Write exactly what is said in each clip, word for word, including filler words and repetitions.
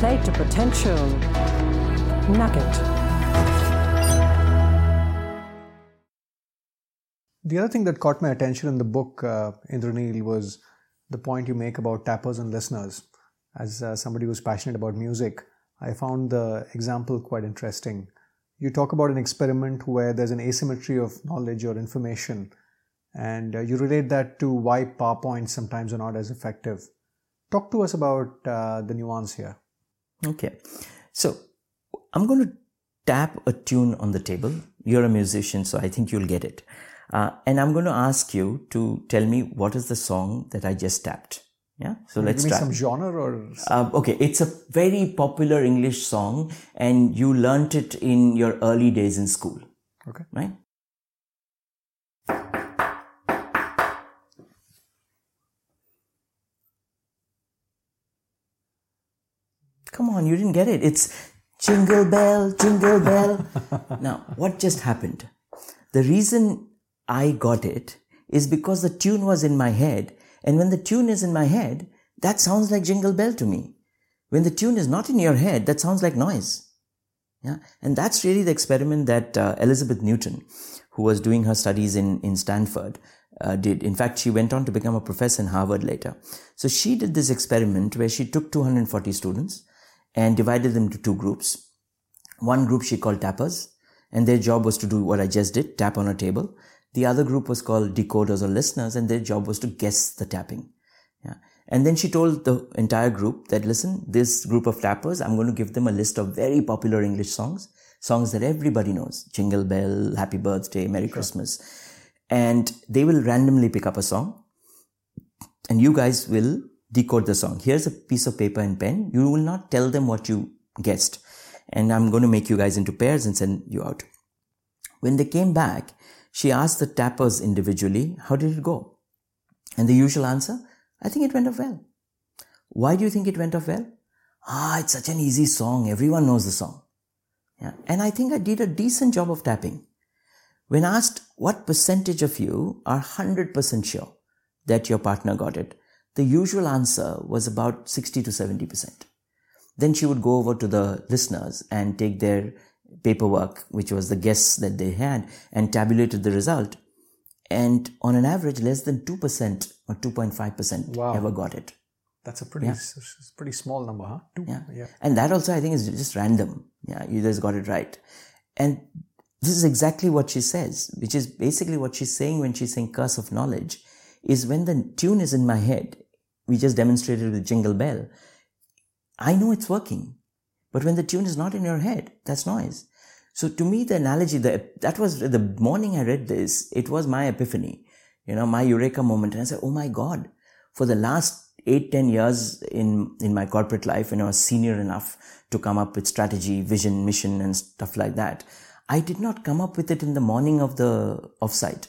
Play to potential. Nugget. The other thing that caught my attention in the book, uh, Indraneel, was the point you make about tappers and listeners. As uh, somebody who's passionate about music, I found the example quite interesting. You talk about an experiment where there's an asymmetry of knowledge or information, and uh, you relate that to why PowerPoints sometimes are not as effective. Talk to us about uh, the nuance here. Okay. So I'm going to tap a tune on the table. You're a musician, so I think you'll get it. Uh, and I'm going to ask you to tell me what is the song that I just tapped. Yeah. So Can let's you give me try. some genre or? Uh, okay. It's a very popular English song and you learnt it in your early days in school. Okay. Right? Come on, you didn't get it. It's Jingle Bell, Jingle Bell. Now, what just happened? The reason I got it is because the tune was in my head. And when the tune is in my head, that sounds like Jingle Bell to me. When the tune is not in your head, that sounds like noise. Yeah. And that's really the experiment that uh, Elizabeth Newton, who was doing her studies in, in Stanford, uh, did. In fact, she went on to become a professor in Harvard later. So she did this experiment where she took two hundred forty students and divided them into two groups. One group she called tappers, and their job was to do what I just did, tap on a table. The other group was called decoders or listeners, and their job was to guess the tapping. Yeah. And then she told the entire group that, listen, this group of tappers, I'm going to give them a list of very popular English songs, songs that everybody knows. Jingle Bell, Happy Birthday, Merry sure. Christmas. And they will randomly pick up a song, and you guys will decode the song. Here's a piece of paper and pen. You will not tell them what you guessed. And I'm going to make you guys into pairs and send you out. When they came back, she asked the tappers individually, how did it go? And the usual answer, I think it went off well. Why do you think it went off well? Ah, it's such an easy song. Everyone knows the song. Yeah. And I think I did a decent job of tapping. When asked what percentage of you are one hundred percent sure that your partner got it, the usual answer was about sixty to seventy percent. Then she would go over to the listeners and take their paperwork, which was the guess that they had, and tabulated the result. And on an average, less than two percent or two point five percent wow. ever got it. That's a pretty, yeah. s- pretty small number, huh? Two. Yeah. yeah. And that also, I think, is just random. Yeah, you guys got it right. And this is exactly what she says, which is basically what she's saying when she's saying curse of knowledge, is when the tune is in my head, we just demonstrated with Jingle Bell, I know it's working. But when the tune is not in your head, that's noise. So to me, the analogy, the, that was the morning I read this, it was my epiphany, you know, my eureka moment. And I said, oh my God, for the last eight, ten years in, in my corporate life, when I was senior enough to come up with strategy, vision, mission, and stuff like that, I did not come up with it in the morning of the offsite.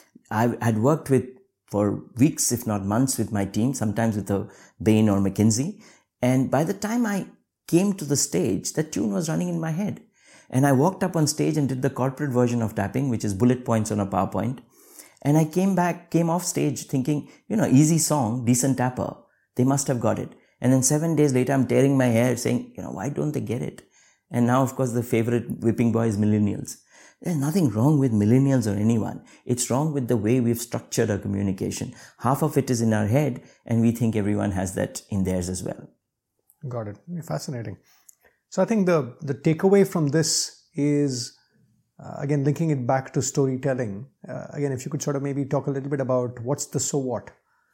I had worked with for weeks, if not months, with my team, sometimes with a Bain or McKinsey. And by the time I came to the stage, the tune was running in my head. And I walked up on stage and did the corporate version of tapping, which is bullet points on a PowerPoint. And I came back, came off stage thinking, you know, easy song, decent tapper. They must have got it. And then seven days later, I'm tearing my hair saying, you know, why don't they get it? And now, of course, the favorite whipping boy is millennials. There's nothing wrong with millennials or anyone. It's wrong with the way we've structured our communication. Half of it is in our head, and we think everyone has that in theirs as well. Got it. Fascinating. So I think the, the takeaway from this is, uh, again, linking it back to storytelling. Uh, again, if you could sort of maybe talk a little bit about what's the so what?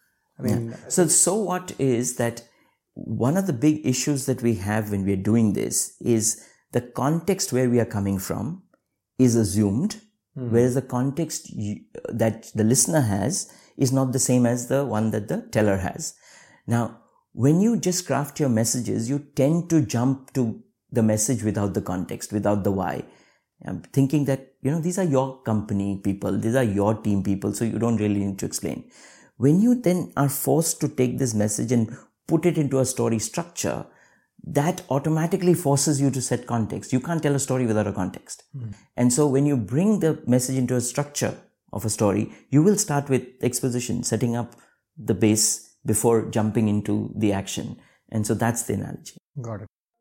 I mean, yeah. So the so what is that one of the big issues that we have when we are doing this is the context where we are coming from is assumed, mm. whereas the context you, that the listener has is not the same as the one that the teller has. Now, when you just craft your messages, you tend to jump to the message without the context, without the why. I'm thinking that, you know, these are your company people, these are your team people, so you don't really need to explain. When you then are forced to take this message and put it into a story structure, that automatically forces you to set context. You can't tell a story without a context. Mm. And so when you bring the message into a structure of a story, you will start with exposition, setting up the base before jumping into the action. And so that's the analogy. Got it.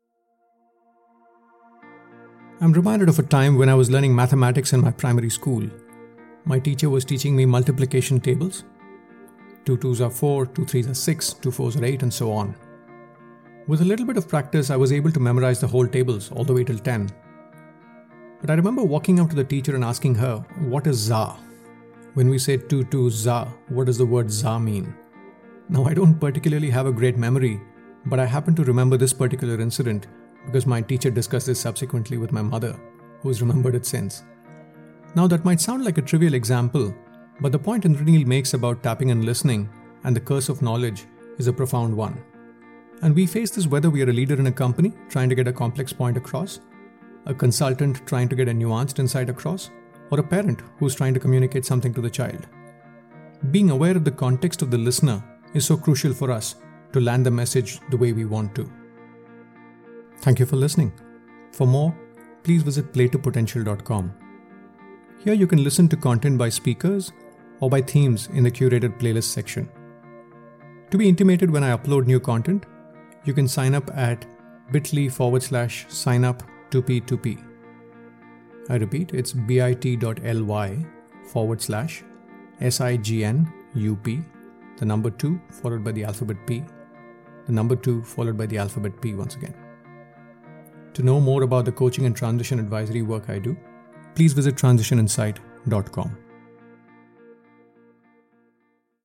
I'm reminded of a time when I was learning mathematics in my primary school. My teacher was teaching me multiplication tables. Two twos are four, two threes are six, two fours are eight, and so on. With a little bit of practice, I was able to memorize the whole tables all the way till ten. But I remember walking up to the teacher and asking her, what is za? When we say two two za, what does the word za mean? Now, I don't particularly have a great memory, but I happen to remember this particular incident because my teacher discussed this subsequently with my mother, who's remembered it since. Now, that might sound like a trivial example, but the point Indraneel makes about tapping and listening and the curse of knowledge is a profound one. And we face this whether we are a leader in a company trying to get a complex point across, a consultant trying to get a nuanced insight across, or a parent who's trying to communicate something to the child. Being aware of the context of the listener is so crucial for us to land the message the way we want to. Thank you for listening. For more, please visit play to potential dot com. Here you can listen to content by speakers or by themes in the curated playlist section. To be intimated when I upload new content, you can sign up at bit.ly forward slash sign up 2p2p. I repeat, it's bit.ly forward slash signup, the number two followed by the alphabet P, the number two followed by the alphabet P once again. To know more about the coaching and transition advisory work I do, please visit transition insight dot com.